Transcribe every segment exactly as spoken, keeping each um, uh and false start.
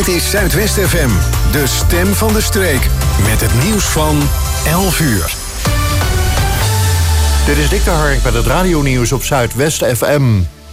Dit is Zuidwest F M, de stem van de streek. Met het nieuws van elf uur. Dit is Dick de Hark met het radionieuws op Zuidwest F M.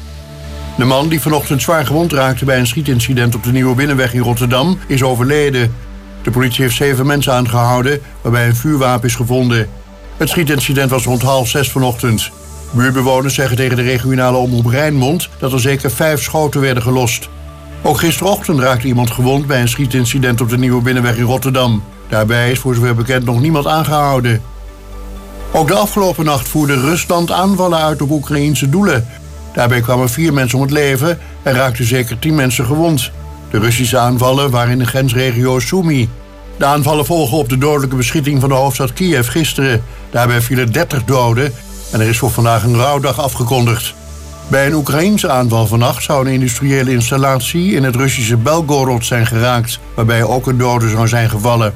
De man die vanochtend zwaar gewond raakte bij een schietincident op de Nieuwe Binnenweg in Rotterdam is overleden. De politie heeft zeven mensen aangehouden, waarbij een vuurwapen is gevonden. Het schietincident was rond half zes vanochtend. Buurbewoners zeggen tegen de regionale omroep Rijnmond dat er zeker vijf schoten werden gelost. Ook gisterochtend raakte iemand gewond bij een schietincident op de Nieuwe Binnenweg in Rotterdam. Daarbij is voor zover bekend nog niemand aangehouden. Ook de afgelopen nacht voerde Rusland aanvallen uit op Oekraïense doelen. Daarbij kwamen vier mensen om het leven en raakten zeker tien mensen gewond. De Russische aanvallen waren in de grensregio Sumy. De aanvallen volgen op de dodelijke beschieting van de hoofdstad Kiev gisteren. Daarbij vielen dertig doden en er is voor vandaag een rouwdag afgekondigd. Bij een Oekraïense aanval vannacht zou een industriële installatie in het Russische Belgorod zijn geraakt, waarbij ook een dode zou zijn gevallen.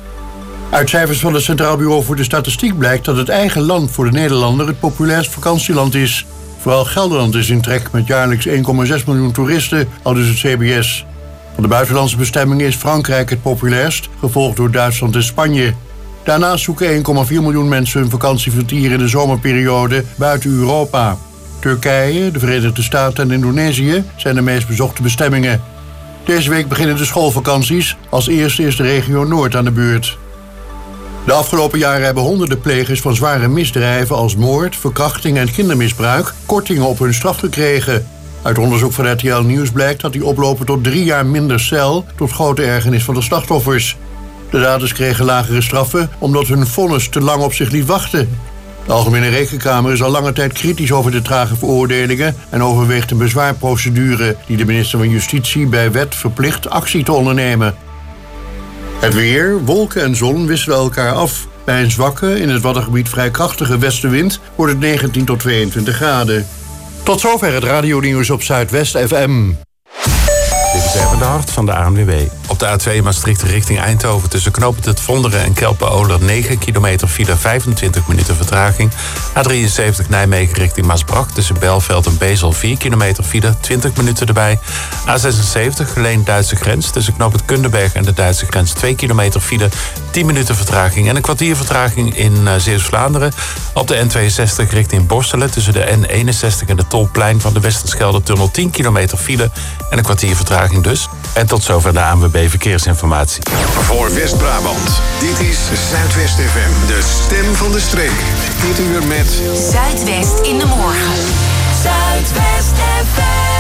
Uit cijfers van het Centraal Bureau voor de Statistiek blijkt dat het eigen land voor de Nederlander het populairst vakantieland is. Vooral Gelderland is in trek met jaarlijks één komma zes miljoen toeristen, aldus het C B S. Van de buitenlandse bestemmingen is Frankrijk het populairst, gevolgd door Duitsland en Spanje. Daarnaast zoeken één komma vier miljoen mensen hun vakantievertier in de zomerperiode buiten Europa. Turkije, de Verenigde Staten en Indonesië zijn de meest bezochte bestemmingen. Deze week beginnen de schoolvakanties. Als eerste is de regio Noord aan de beurt. De afgelopen jaren hebben honderden plegers van zware misdrijven als moord, verkrachting en kindermisbruik kortingen op hun straf gekregen. Uit onderzoek van R T L Nieuws blijkt dat die oplopen tot drie jaar minder cel, tot grote ergernis van de slachtoffers. De daders kregen lagere straffen omdat hun vonnis te lang op zich liet wachten. De Algemene Rekenkamer is al lange tijd kritisch over de trage veroordelingen en overweegt een bezwaarprocedure die de minister van Justitie bij wet verplicht actie te ondernemen. Het weer, wolken en zon wisselen elkaar af. Bij een zwakke, in het Waddengebied vrij krachtige westenwind wordt het negentien tot tweeëntwintig graden. Tot zover het radionieuws op Zuidwest F M. Dit is even de Hart van de A N W B. Op de A twee Maastricht richting Eindhoven tussen knooppunt Het Vonderen en Kelpen-Oler negen kilometer file, vijfentwintig minuten vertraging. A drieënzeventig Nijmegen richting Maasbracht tussen Belveld en Bezel vier kilometer file, twintig minuten erbij. A zesenzeventig Geleen-Duitse grens tussen knooppunt Kundenberg en de Duitse grens twee kilometer file, tien minuten vertraging. En een kwartier vertraging in uh, Zeeuws-Vlaanderen. Op de N tweeënzestig richting Borselen tussen de N eenenzestig en de Tolplein van de Westerschelde-tunnel tien kilometer file en een kwartier vertraging dus. En tot zover de A N W B Verkeersinformatie. Voor West-Brabant, dit is Zuidwest F M, de stem van de streek. Dit uur met Zuidwest in de morgen. Zuidwest F M.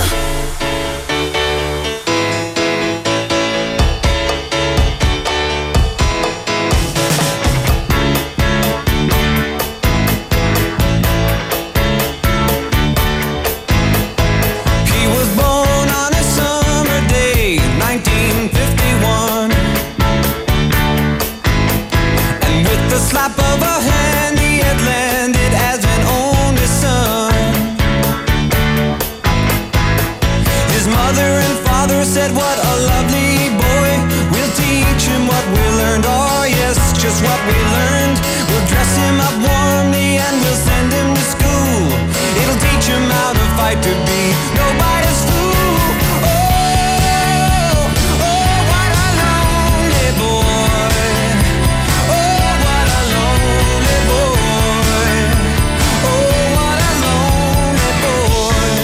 Said what a lovely boy. We'll teach him what we learned. Oh yes, just what we learned. We'll dress him up warmly and we'll send him to school. It'll teach him how to fight to be nobody's fool. Oh, oh, what a lonely boy. Oh, what a lonely boy. Oh, what a lonely boy.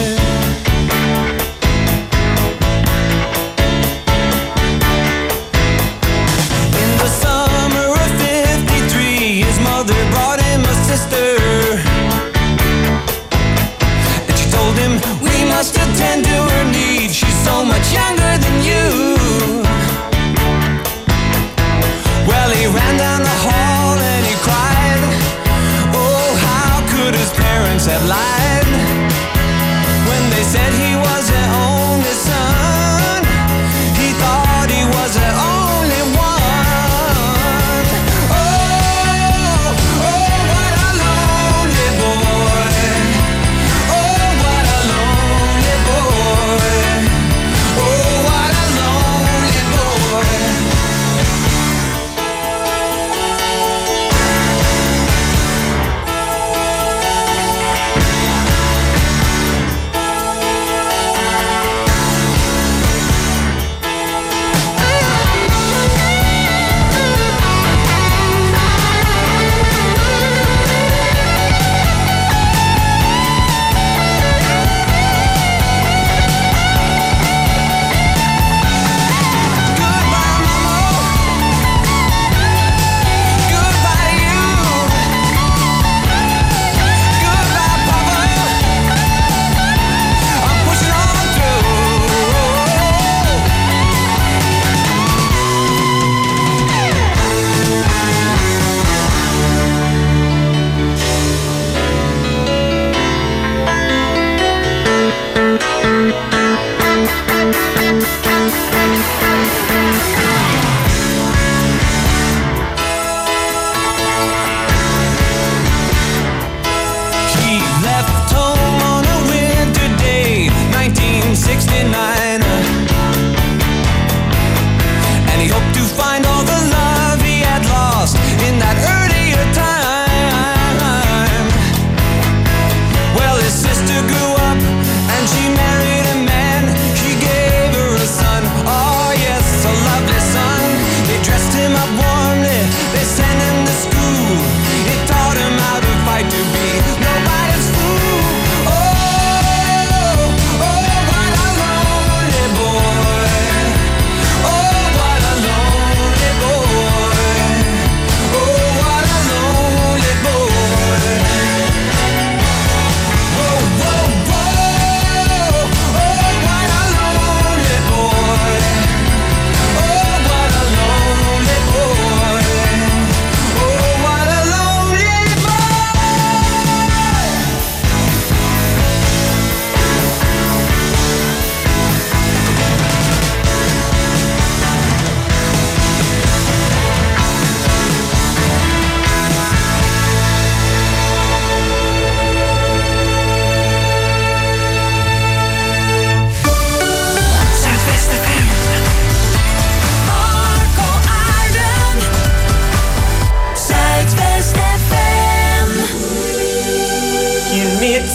Brought him a sister, and she told him we must attend to her needs. She's so much younger than you. Well, he ran down the hall and he cried. Oh, how could his parents have lied when they said he was their only son? He thought he was their only one.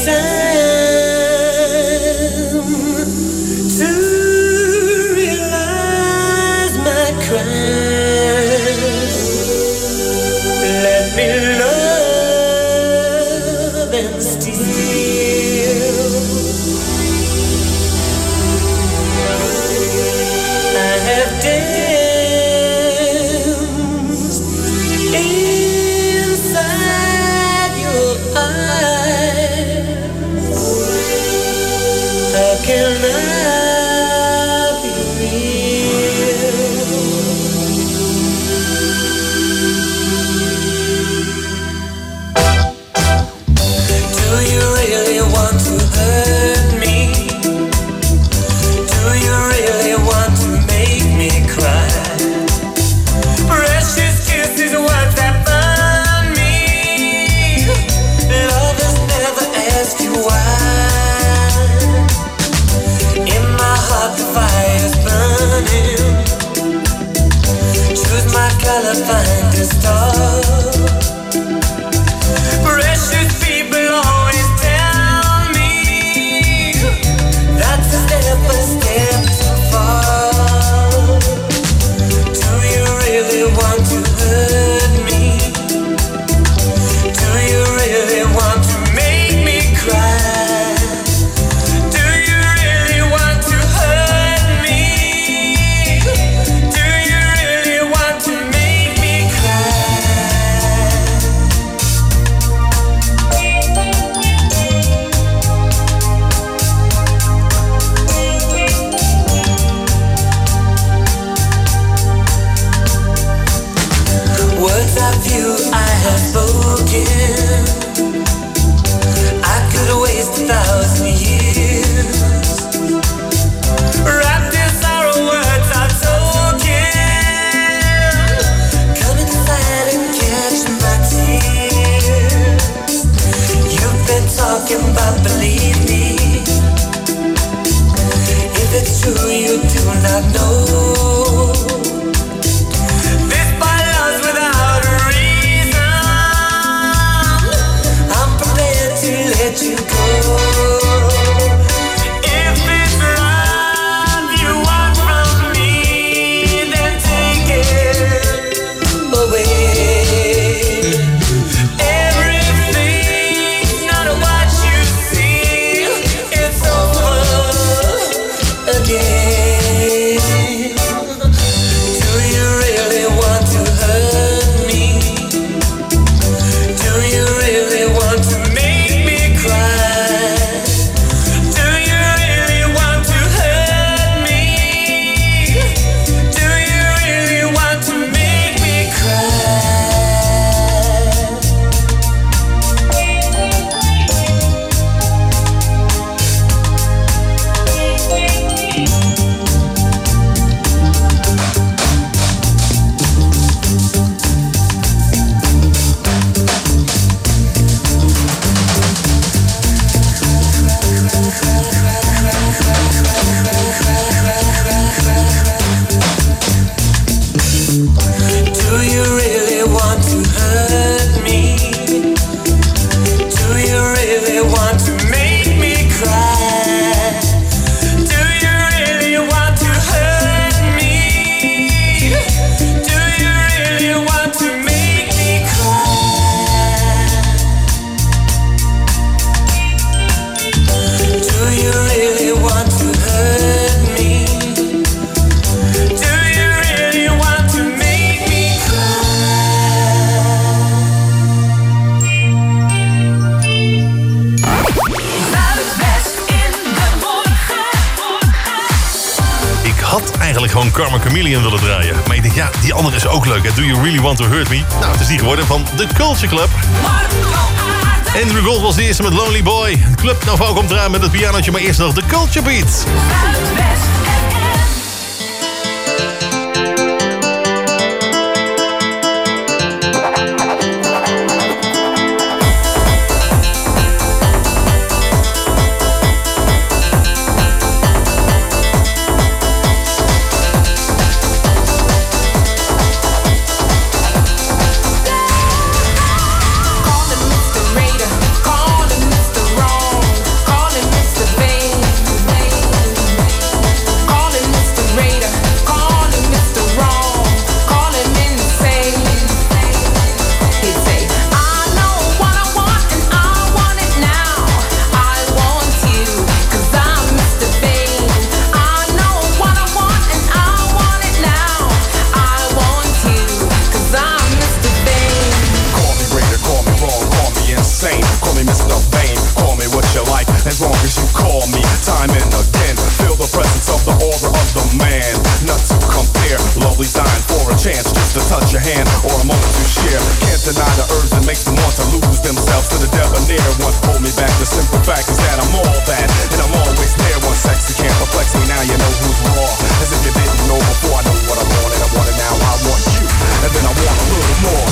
Karma Chameleon willen draaien. Maar ik denk, ja, die andere is ook leuk. Hè? Do You Really Want To Hurt Me? Nou, het is die geworden van The Culture Club. Andrew Gold was de eerste met Lonely Boy. Club Nouveau komt draaien met het pianootje, maar eerst nog The Culture Beat. Calling Mister Raider, calling Mister Wrong. hand or a moment to share. Can't deny the urge that makes them want to lose themselves to the debonair. Once hold me back, the simple fact is that I'm all that, and I'm always there. One sexy can't perplex me, now you know who's raw. As if you didn't know before. I know what I want and I want it now. I want you, and then I want a little more.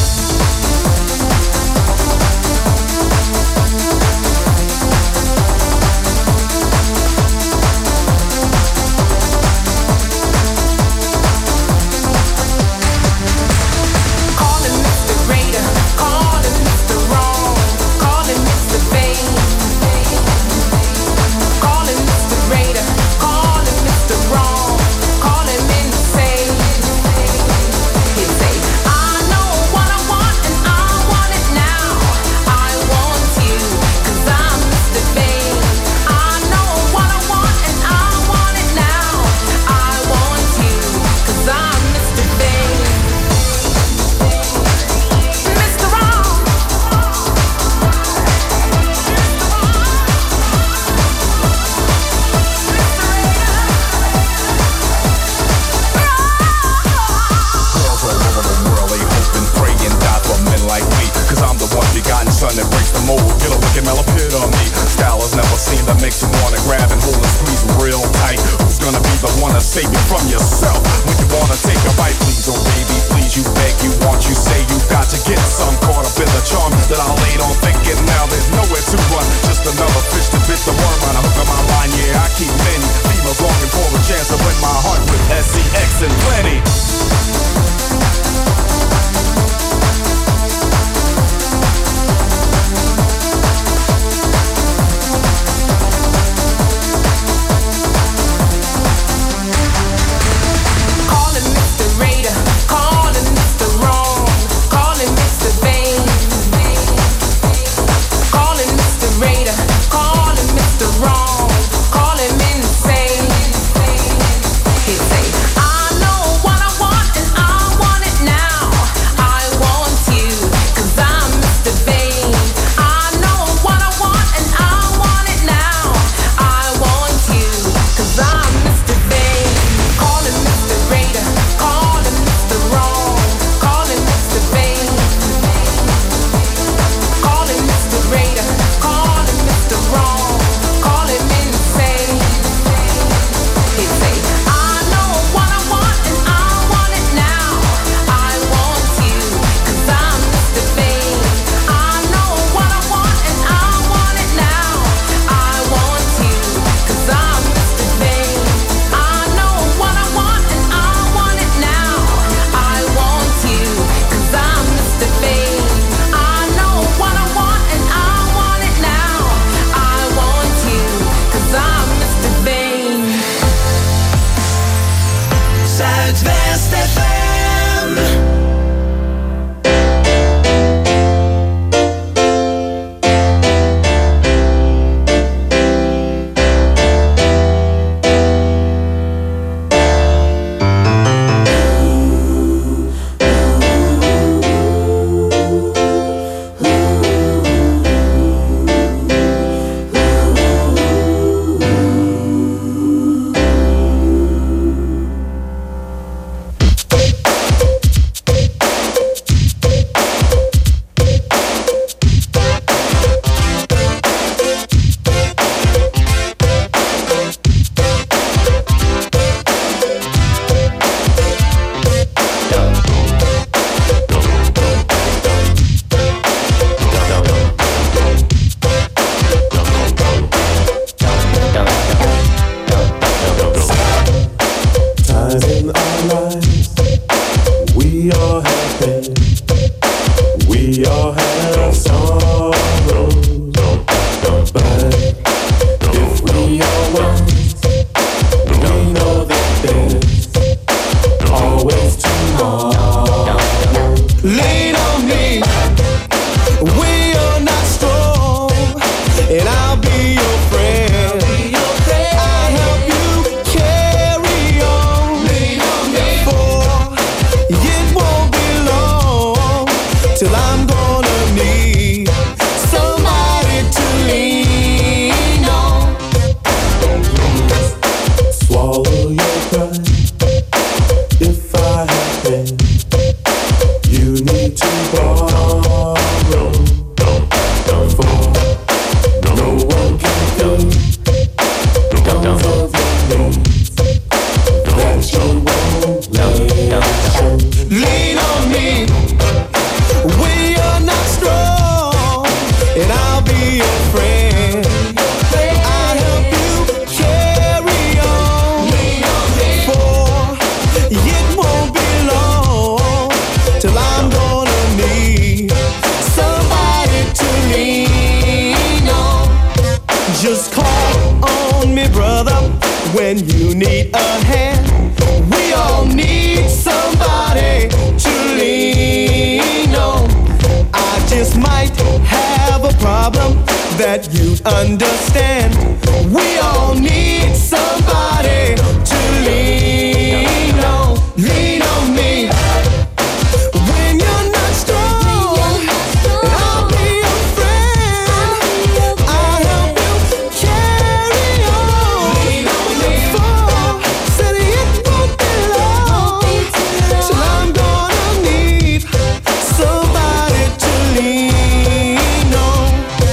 when you need a hand. We all need somebody to lean on. I just might have a problem that you'd understand. We all need somebody to lean on. Lean on me. When you're not strong, I'll be your friend. I'll help you carry on. Lean on me. For said it won't be long till I'm gonna need somebody to lean on.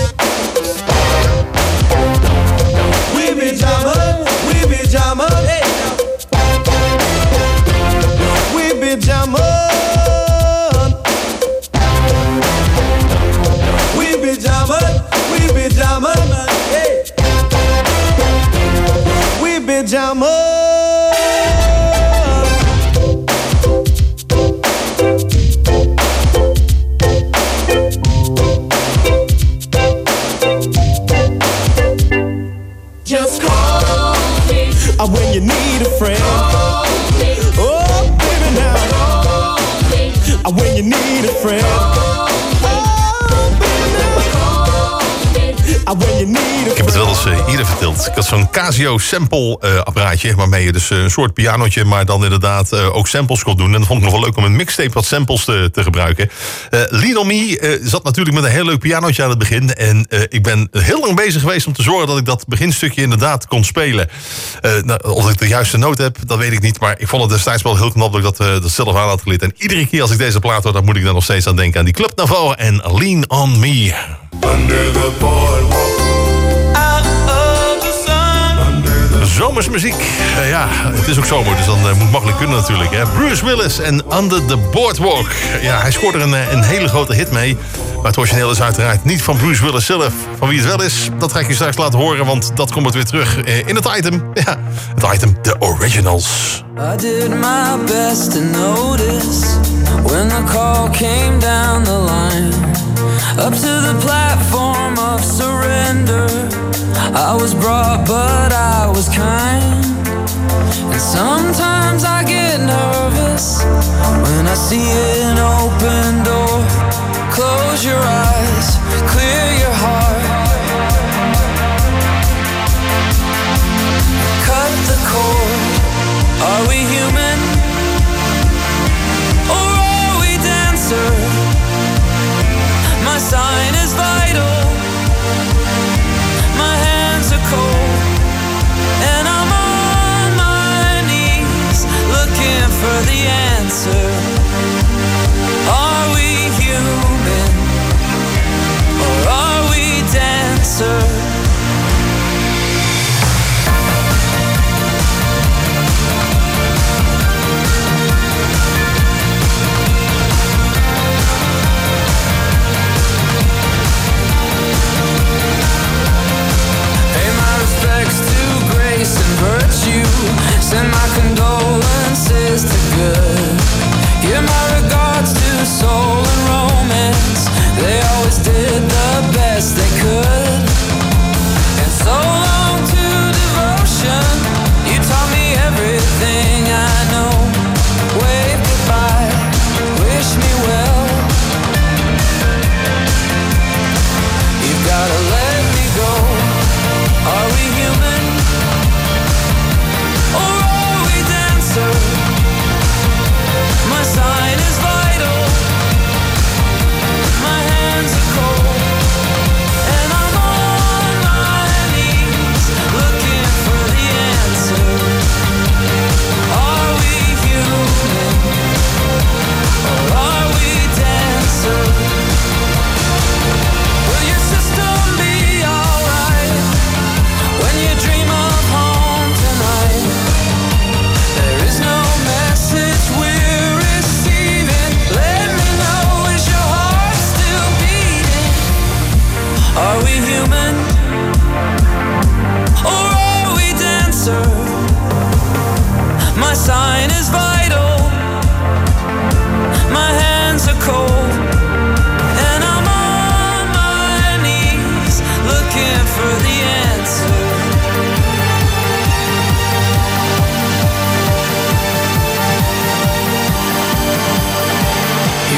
We be jamming, we be jamming, hey. We be jamming. We be jamming, we be jamming, hey. We be jamming. Just call me uh, when you need a friend. Call me. Oh, baby, now. Call me. Uh, when you need a friend. Call me. Oh, baby, now. Call me. Uh, when you need a friend. Ik heb het wel eens uh, eerder verteld. Ik had zo'n Casio sample uh, apparaatje, waarmee je dus uh, een soort pianotje, maar dan inderdaad uh, ook samples kon doen. En dat vond ik nog wel leuk om een mixtape wat samples te, te gebruiken. Uh, Lean on Me uh, zat natuurlijk met een heel leuk pianotje aan het begin. En uh, ik ben heel lang bezig geweest om te zorgen dat ik dat beginstukje inderdaad kon spelen. Uh, nou, of ik de juiste noot heb, dat weet ik niet. Maar ik vond het destijds wel heel knap dat ik dat, uh, dat zelf aan had geleerd. En iedere keer als ik deze plaat hoor, dan moet ik daar nog steeds aan denken. Aan die Club Nouveau en Lean on Me. Under the boardwalk. Zomersmuziek. Uh, ja, het is ook zomer, dus dan uh, moet het makkelijk kunnen natuurlijk. Hè. Bruce Willis en Under the Boardwalk. Ja, hij scoorde er een, een hele grote hit mee. Maar het origineel is uiteraard niet van Bruce Willis zelf. Van wie het wel is, dat ga ik je straks laten horen, want dat komt weer terug uh, in het item. Ja, het item The Originals. I did my best to notice when the call came down the line. Up to the platform of surrender. I was brought, but I was kind. And sometimes I get nervous when I see an open door. Close your eyes, clear your heart. Cut the cord. Are we human? Or are we dancer? My sign is vital. My hands are cold, and I'm on my knees looking for the answer. Are we human?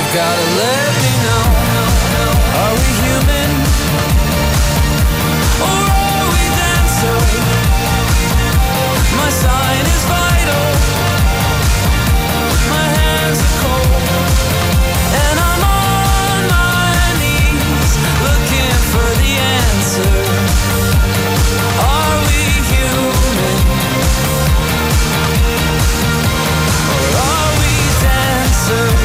you've gotta let me know. Are we human? Or are we dancer? My sign is vital. My hands are cold. And I'm on my knees looking for the answer. Are we human? Or are we dancers?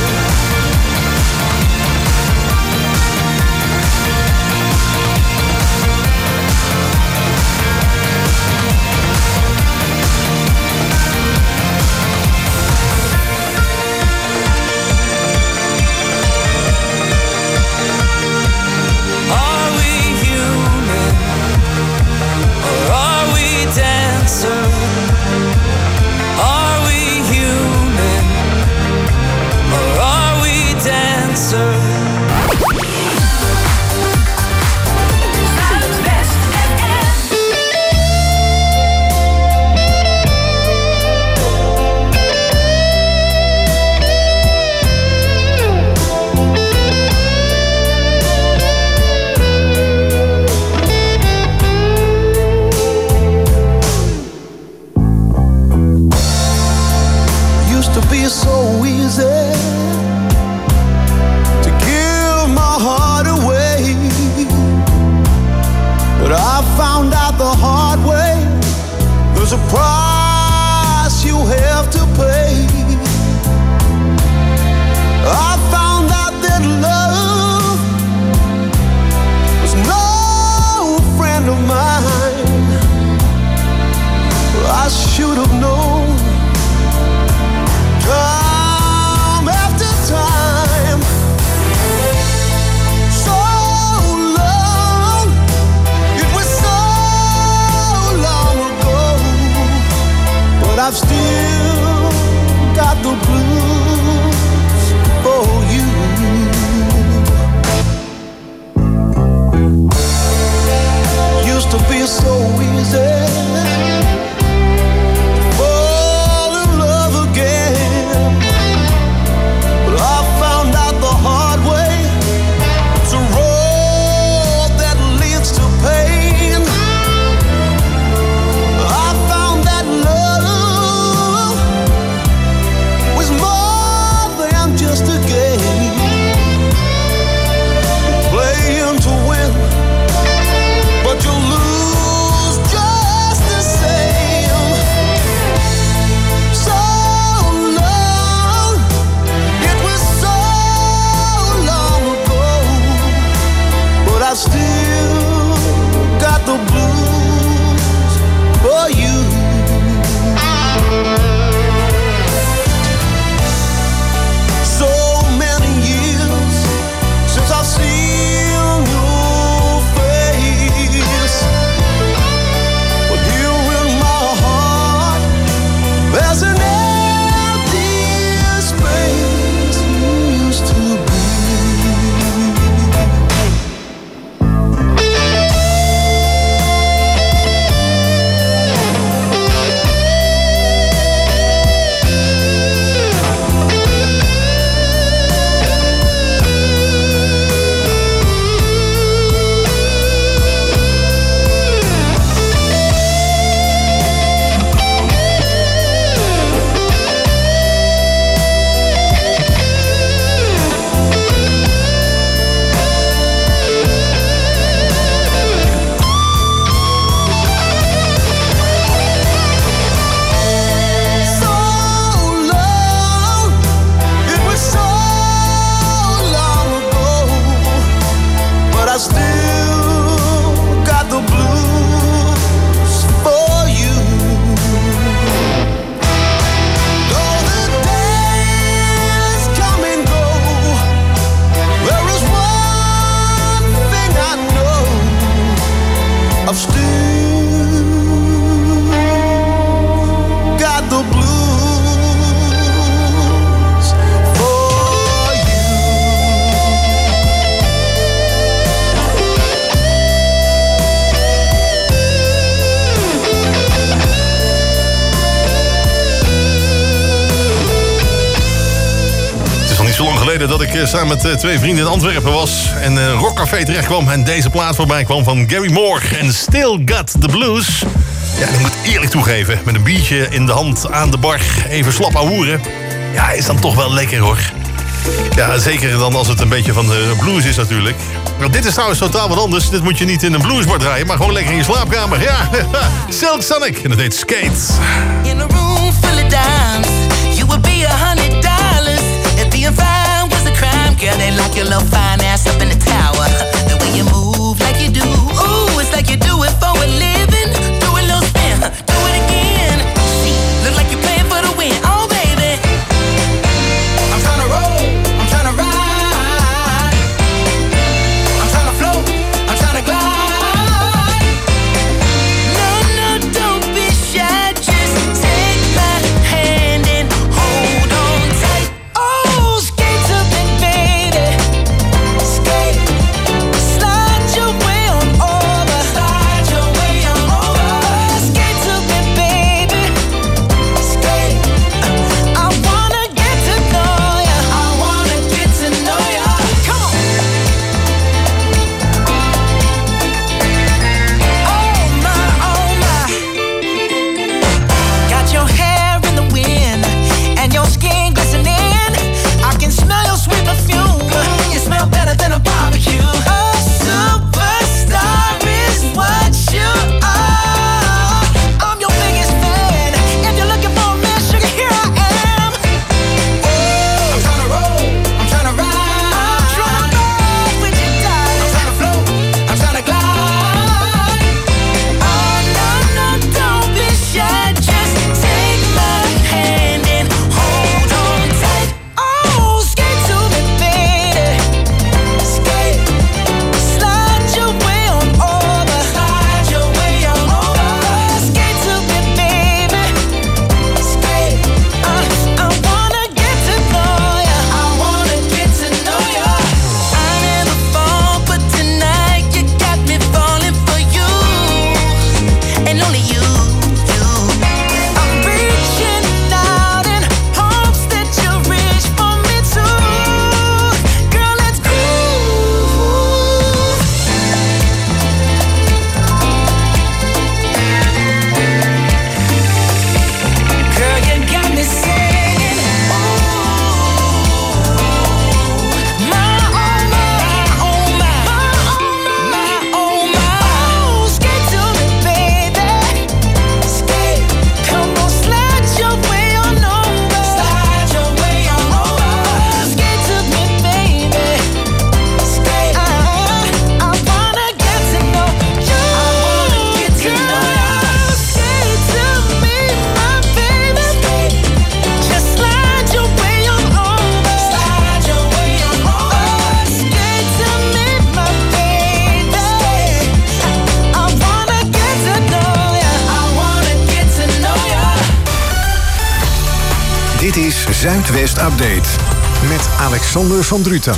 geleden dat ik uh, samen met uh, twee vrienden in Antwerpen was en uh, Rockcafé terecht kwam en deze plaat voorbij kwam van Gary Moore en Still Got the Blues. Ja, ik moet eerlijk toegeven, met een biertje in de hand aan de bar, even slap ahoeren. Ja, is dan toch wel lekker hoor. Ja, zeker dan als het een beetje van de blues is natuurlijk. Maar dit is trouwens totaal wat anders. Dit moet je niet in een bluesbar draaien, maar gewoon lekker in je slaapkamer. Ja, Silk Sonic en het heet Skate. In a room full of dimes, you would be a hundred dollars. If being fine was a crime, girl, they lock your little fine ass up in the tower. The way you move like you do, ooh, it's like you do it for a living. Do a little spin, do it again. See, look like you're playing for the win. Oh, baby, I'm tryna roll, I'm tryna ride, I'm tryna float, I'm tryna glide. No, no, don't be shy, just take my hand and hold on tight. Oh, skate to me, baby, skate, slide your way on over, slide your way on over. Skate to me, baby, skate. I wanna get to know ya, I wanna get to know ya. Come on. Oh my, oh my. Got your hair in the wind and your skin glistening. I can smell your sweet perfume. You smell better than a barbecue. A superstar is what you are. I'm your biggest fan. If you're looking for a man, sugar, here I am. I'm tryna roll, I'm tryna ride, I'm tryna roll with you, darling. I'm tryna float, I'm tryna glide. Oh no, no, don't be shy, just take my hand and hold on tight. Oh, skate to me, baby, skate, slide your way on over, slide your way on over. Skate to me, baby, skate. I, I wanna get to know ya, I wanna get to know ya. I never fall, but tonight you got me falling for you, and only you, you. I'm reaching out in hopes that you reach for me too. Girl, let's groove. Girl, you got me singing. Oh, my, oh, my, oh, my, my, oh, my. Skate to me, baby, skate. Come on, slide your way on over, slide your way on over. Skate to me, baby, skate. I, I wanna get to know you, I wanna get to know you. Skate to me, my baby, skate. Just slide your way on over, slide your way on over. Skate to me, my baby, I wanna get to know ya, I wanna get to know ya. Dit is Zuidwest Update met Alexander van Druten.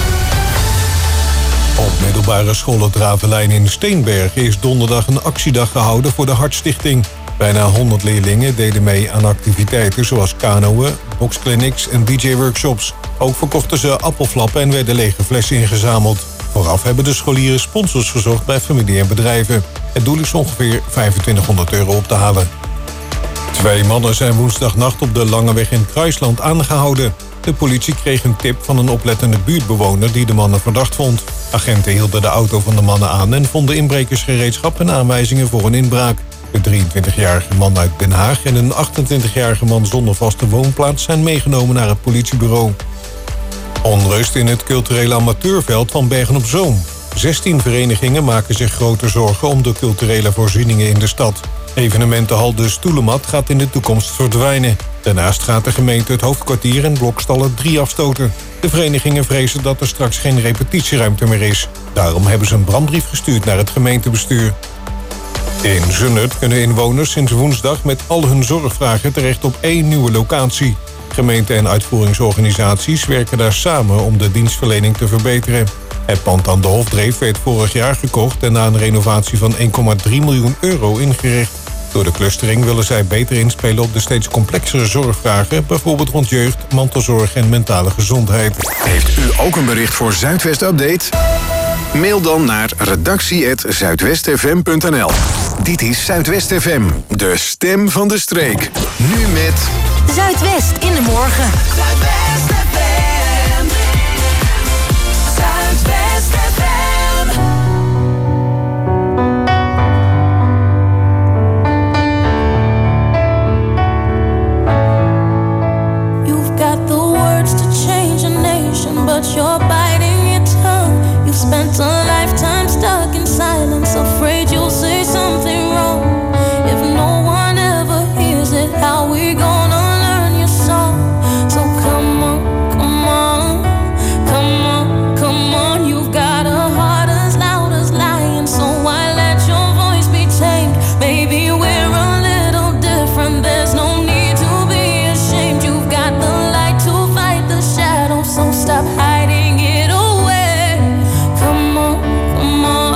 Op middelbare school Het Ravelijn in Steenbergen is donderdag een actiedag gehouden voor de Hartstichting. Bijna honderd leerlingen deden mee aan activiteiten zoals kanoën, boxclinics en D J-workshops. Ook verkochten ze appelflappen en werden lege flessen ingezameld. Vooraf hebben de scholieren sponsors gezocht bij familie en bedrijven. Het doel is ongeveer vijfentwintighonderd euro op te halen. Twee mannen zijn woensdagnacht op de Langeweg in Kruisland aangehouden. De politie kreeg een tip van een oplettende buurtbewoner die de mannen verdacht vond. Agenten hielden de auto van de mannen aan en vonden inbrekersgereedschap en aanwijzingen voor een inbraak. De drieëntwintigjarige man uit Den Haag en een achtentwintigjarige man zonder vaste woonplaats zijn meegenomen naar het politiebureau. Onrust in het culturele amateurveld van Bergen op Zoom. zestien verenigingen maken zich grote zorgen om de culturele voorzieningen in de stad. Evenementenhal De Stoelemat gaat in de toekomst verdwijnen. Daarnaast gaat de gemeente het hoofdkwartier en blokstallen drie afstoten. De verenigingen vrezen dat er straks geen repetitieruimte meer is. Daarom hebben ze een brandbrief gestuurd naar het gemeentebestuur. In Zundert kunnen inwoners sinds woensdag met al hun zorgvragen terecht op één nieuwe locatie. Gemeenten en uitvoeringsorganisaties werken daar samen om de dienstverlening te verbeteren. Het pand aan de Hofdreef werd vorig jaar gekocht en na een renovatie van één komma drie miljoen euro ingericht. Door de clustering willen zij beter inspelen op de steeds complexere zorgvragen, bijvoorbeeld rond jeugd, mantelzorg en mentale gezondheid. Heeft u ook een bericht voor Zuidwest Update? Mail dan naar redactie apenstaartje zuidwest f m punt n l. Dit is Zuidwest F M, de stem van de streek. Nu met Zuidwest in de morgen. Zuidwest F M. Zuidwest F M. You've got the words to change a nation, but you're biting your tongue. You've spent a lifetime stuck in silence, afraid you'll say something wrong. If no one ever hears it, how we gonna learn your song? So come on, come on, come on, come on. You've got a heart as loud as lion, so why let your voice be tamed? Maybe we're a little different, there's no need to be ashamed. You've got the light to fight the shadow, so stop hiding it away. Come on, come on.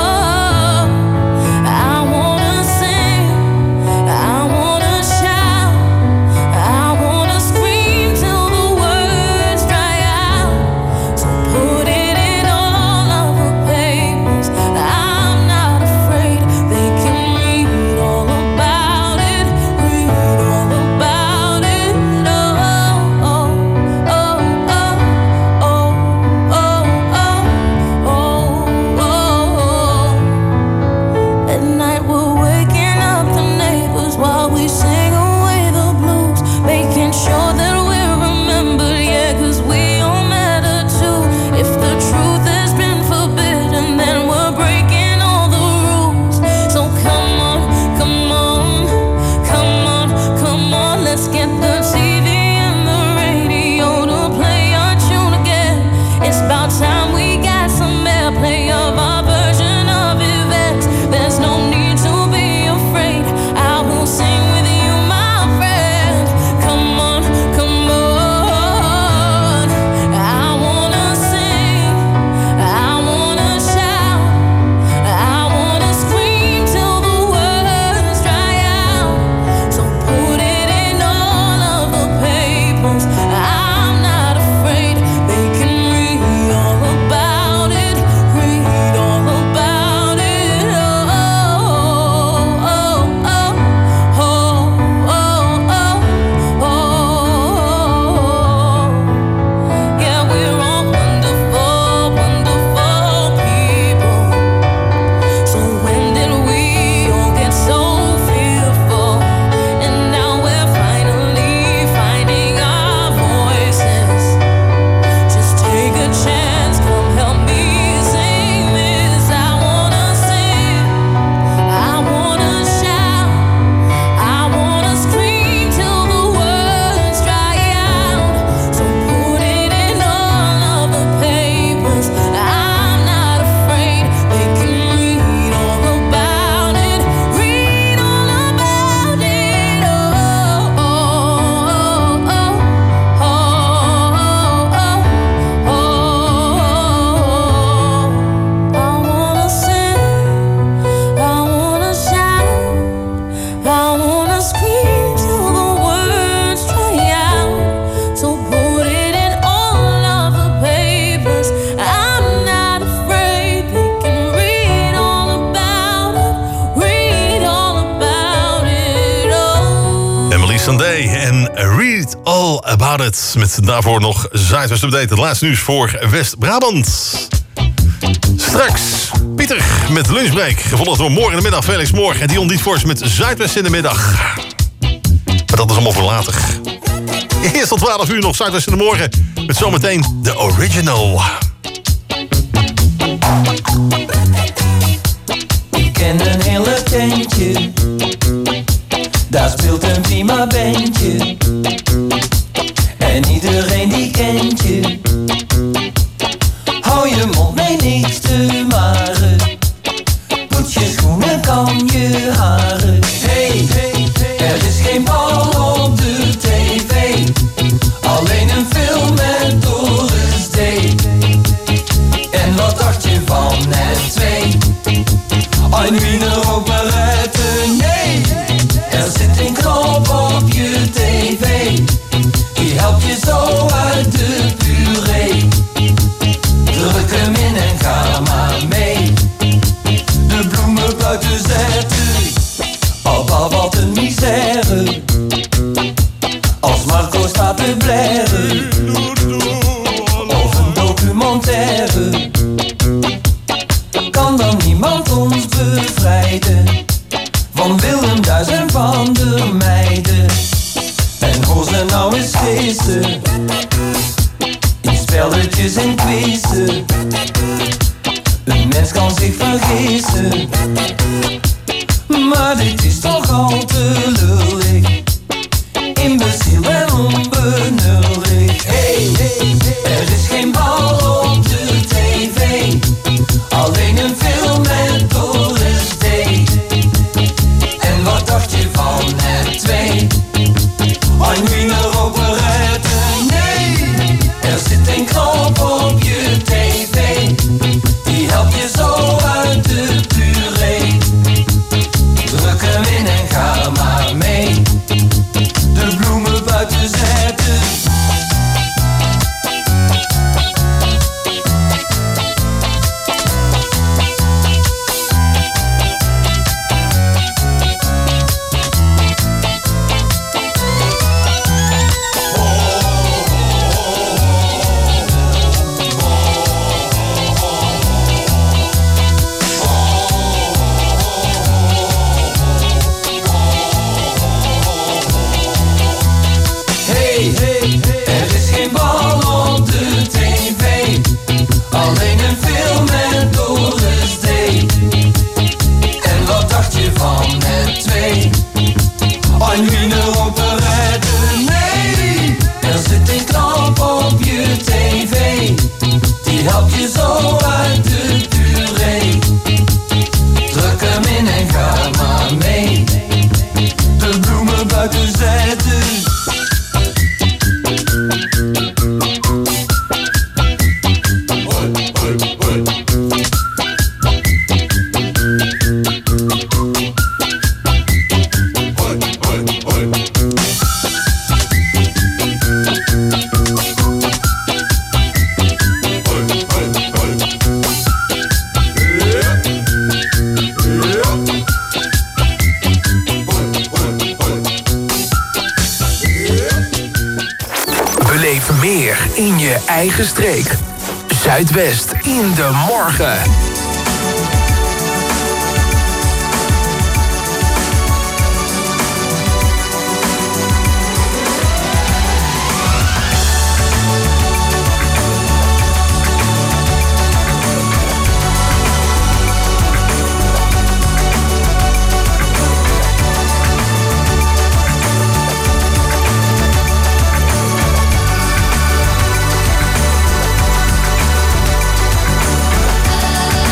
I wanna sing, I wanna shout, I wanna scream till the words dry out. So put it in all of the papers. I'm not afraid, they can read all about it, read all about it. Oh, oh, oh, oh, oh, oh, oh, oh. At night we're waking up the neighbors while we sing away the blues, making sure that we're remembered, yeah, 'cause we all matter too. If the truth has been forbidden, then we're breaking all the rules. So come on, come on, come on, come on. Let's get the T V and the radio to play our tune again. It's about time we got some airplay of our version of events. There's no need to be afraid, I will sing with you, my friend. Come on, come on. I wanna sing, I wanna shout, I wanna scream till the words dry out. So put it in all of the papers. I'm not afraid, they can read all about it, read all about it. Oh, oh, oh, oh, oh, oh, oh. Yeah, we're all wonderful, wonderful people. So when did we all get so fearful? And now we're finally finding our voices. Just take a chance, come help me sing this. I wanna sing, I wanna shout, I wanna scream till the words dry out. So put it in all of the papers. I'm not afraid, they can read all about it, read all about it. Oh, oh, oh, oh, oh, oh, oh. I wanna sing, I wanna shout, I wanna scream till the words dry out. So put it in all of the papers. I'm not afraid, they can read all about it, read all about it. Oh. Emily Sandé en Read All About It. Met daarvoor nog Zuidwest Update, het laatste nieuws voor West-Brabant. Straks Pieter met Lunchbreak. Gevolgd door morgen in de middag Felix Moor en Dion Dietvoors met Zuidwest in de middag. Maar dat is allemaal voor later. Eerst tot twaalf uur nog Zuidwest in de morgen. Met zometeen de original. Ik ken een hele tentje, daar speelt een prima bandje. En iedereen die kent je. Hou je mond mee niks te maren. Poets je schoenen, kam je haren. Hey, er is geen bal op de tv. Alleen een film met Doris D. En wat dacht je van het twee? Ein Wiener Operette, nee. sterren. Kan dan niemand ons bevrijden van Willem Duis en van de meiden? En hoor ze nou eens feesten in spelletjes en quizzen. Een mens kan zich vergissen, maar dit is toch al te lullig, imbeciel en onbenullig. Hey, hey, hey, er is geen bal op de tv, alleen een film met Doris D. En wat dacht je van het twee? Een wiener operette, nee. Er zit een knop op je tv, die helpt je zo uit de puree. Druk hem in en ga maar mee, de bloemen buiten zetten. Een wiener operette, nee. Er zit een knop op je tv, die helpt je zo uit de puree. Druk hem in en ga maar mee, de bloemen buiten zetten. In je eigen streek. Zuidwest in de morgen. Thank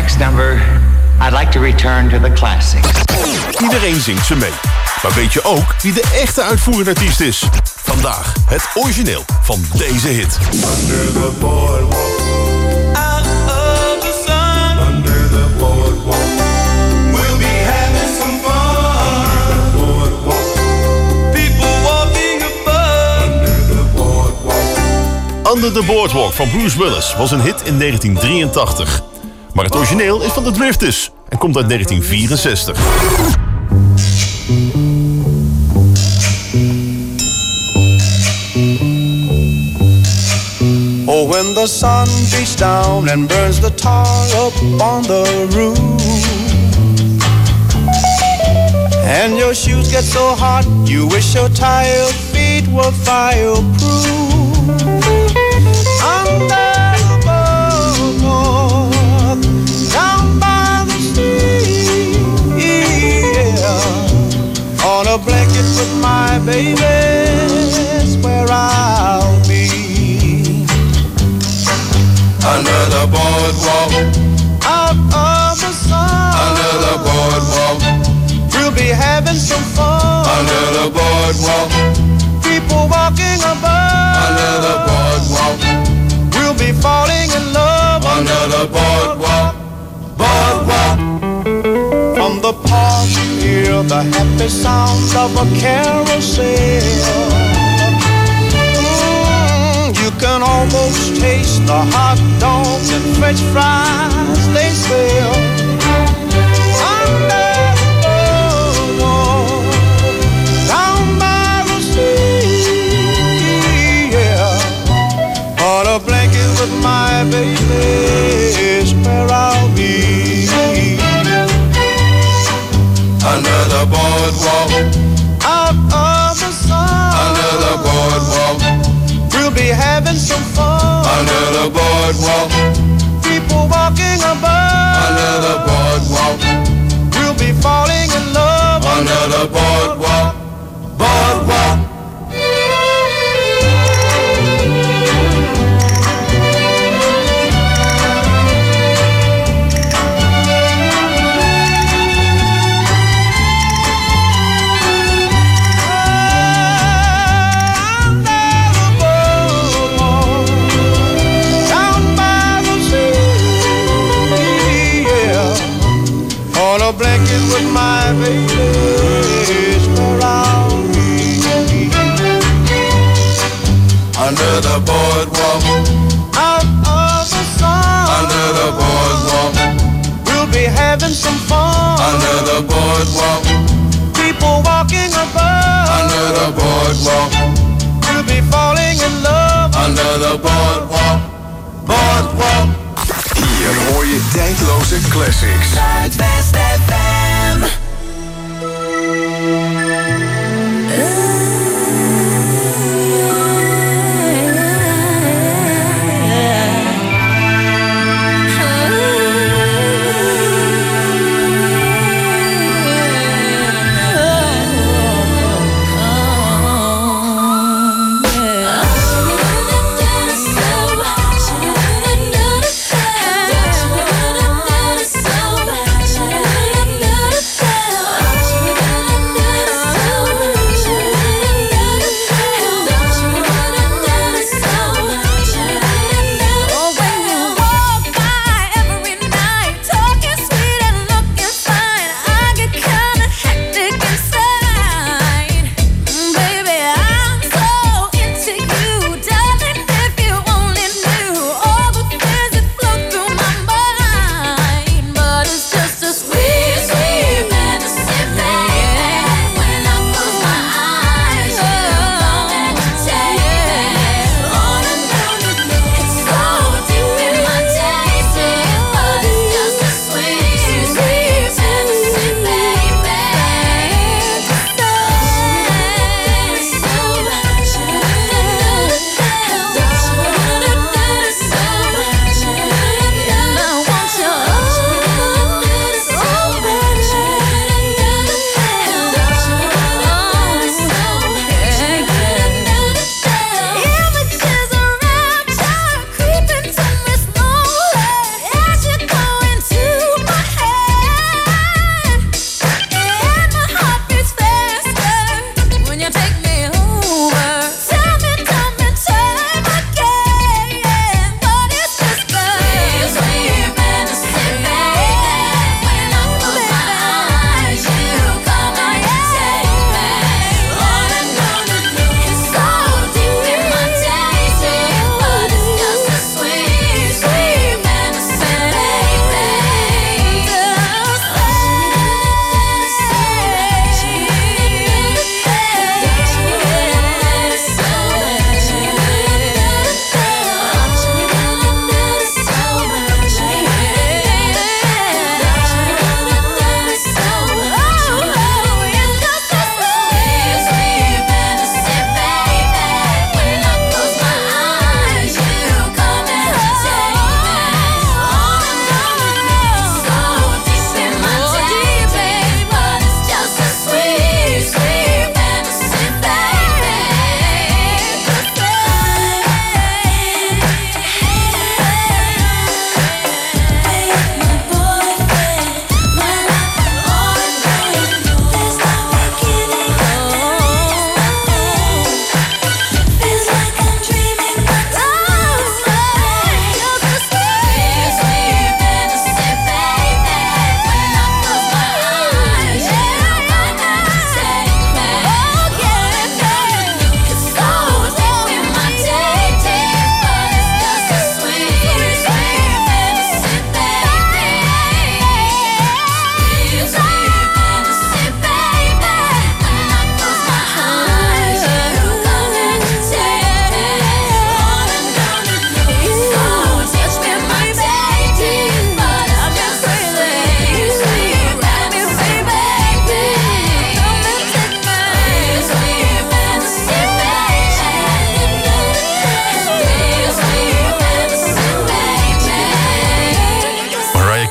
next number, I'd like to return to the classics. Iedereen zingt ze mee. Maar weet je ook wie de echte uitvoerende artiest is? Vandaag het origineel van deze hit. Under the boardwalk. Out of the sun. Under the boardwalk. We'll be having some fun. Under the boardwalk. People walking above. Under the boardwalk. Under the Boardwalk van Bruce Willis was een hit in negentien drieëntachtig. Maar het origineel is van de Drifters en komt uit negentien vierenzestig. Oh, when the sun beats down and burns the tar up on the roof, and your shoes get so hot, you wish your tired feet were fireproof. Under the boardwalk, down by the sea, yeah. On a blanket with my baby's where I'll be. Under the boardwalk. Out of the sun. Under the boardwalk. We'll be having some fun. Under the boardwalk. People walking above. Under the boardwalk. We'll be falling in love. Under the boardwalk. Boardwalk. From the park you hear the happy sound of a carousel. You can almost taste the hot dogs and French fries they sell. Under the boardwalk, down by the sea, yeah. On a blanket with my baby is where I'll be. Under the boardwalk. Out of the sun. Under the boardwalk. We'll be having some fun. Under the boardwalk. People walking above. Under the boardwalk. We'll be falling in love. Under the boardwalk. Boardwalk. A blanket with my baby is where I'll be. Under the boardwalk. Out of the sun. Under the boardwalk. We'll be having some fun. Under the boardwalk. People walking above. Under the boardwalk. We'll be falling in love. Under the boardwalk. Boardwalk. Hier hoor je tijdloze classics. Zuidwest F M. So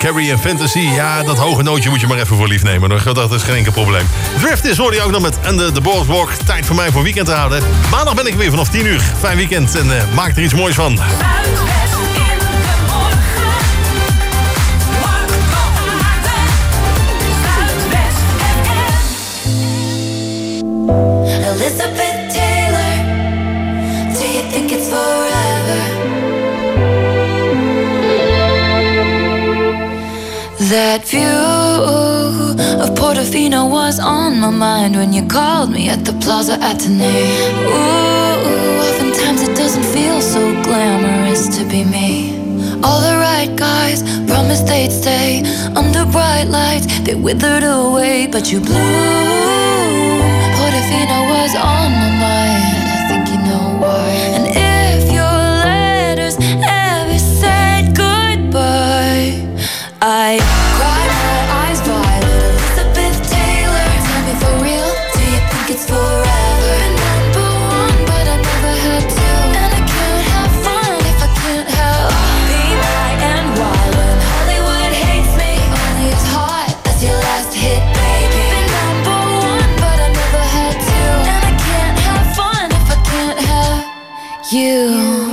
Carrie en Fantasy. Ja, dat hoge nootje moet je maar even voor lief nemen. Hoor. Dat is geen enkel probleem. Drift is, hoor je ook nog met en de, de Boardwalk. Tijd voor mij voor weekend te houden. Maandag ben ik weer vanaf tien uur. Fijn weekend en uh, maak er iets moois van. Elizabeth Taylor, do you think it's forever? That view of Portofino was on my mind when you called me at the Plaza Athénée. Ooh, oftentimes it doesn't feel so glamorous to be me. All the right guys promised they'd stay under bright lights. They withered away, but you blew. Portofino was on my mind, I think you know why. And if your letters ever said goodbye, I cried my eyes violet. Elizabeth Taylor, tell me for real, do you think it's forever? Been number one, but I never had to. And I can't have fun if I can't have Be My and Why when Hollywood hates me. Only as hot as your last hit, baby. Been number one, but I never had to. And I can't have fun if I can't have you.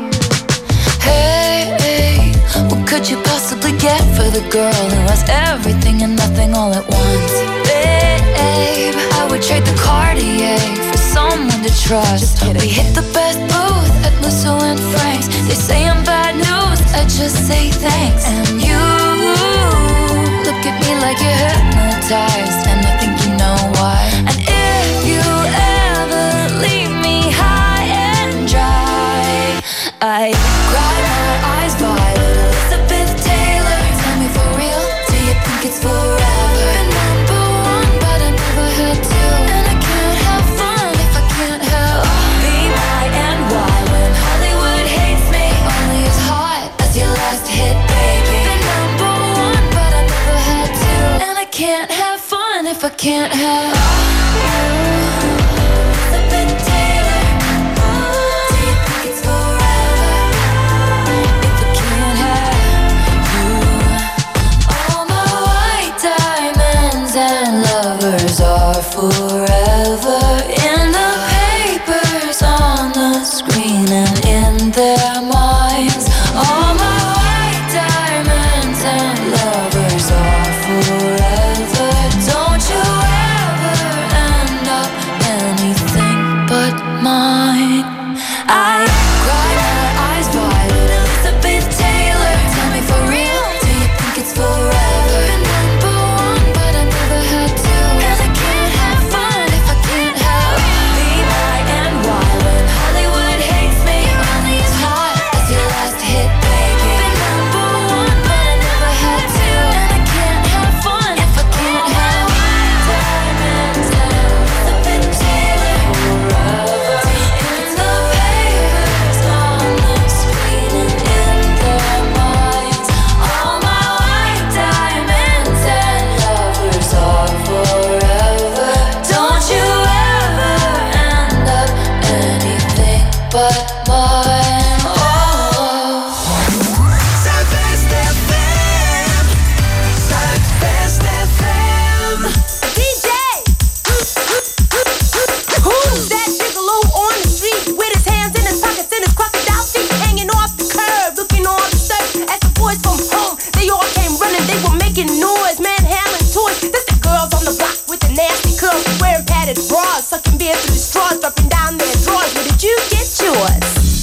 Hey, hey, what could you possibly get for the girl who has everything and nothing all at once? Babe, I would trade the Cartier for someone to trust. We hit the best booth at Musso and Frank's. They say I'm bad news, I just say thanks. And you look at me like you're hypnotized, and I think you know why. And if you ever leave me high and dry, I cry my eyes violet. Elizabeth Taylor, tell me for real, do you think it's forever? Been number one, but I never had to. And I can't have fun if I can't have Be My and Why when Hollywood hates me. Only as hot as your last hit, baby. Been number one, but I never had to. And I can't have fun if I can't have you. Elizabeth Taylor, do you think it's forever? If I can't have you. All my white diamonds and lovers are forever in the papers, on the screen, and in their minds. All my white diamonds and lovers are forever. Don't you ever end up anything but mine. I cry my eyes violet. Elizabeth Taylor, tell me for real, do you think it's forever? Been number one, but I never had to. And I can't have fun if I can't have Be My and Why when Hollywood hates me. Only as hot as your last hit, baby. Been number one, but I never had to. And I can't have fun if I can't have diamonds and Elizabeth Taylor forever. In the papers, on the screen, and in their minds. All my white diamonds and lovers are forever. Don't you ever end up anything but mine. Oh. Zuidwest F M. Zuidwest F M. D J. Who's that gigolo on the street with his hands in his pockets and his crocodile feet hanging off the curb, looking all disturbed as the boys from home? They all came running, they were making noise, manhandling toys. This the girls on the block with the nasty curls, wearing padded bras, sucking beer through the straws, dropping down their drawers. Where did you get yours?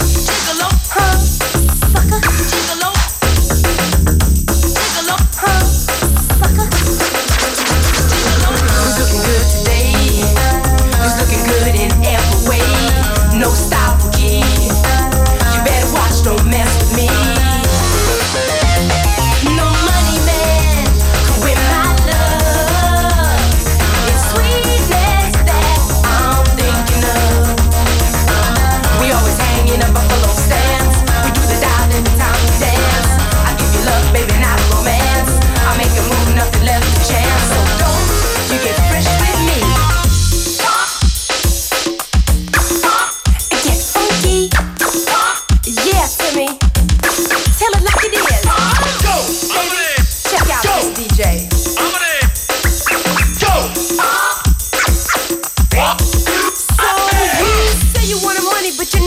but you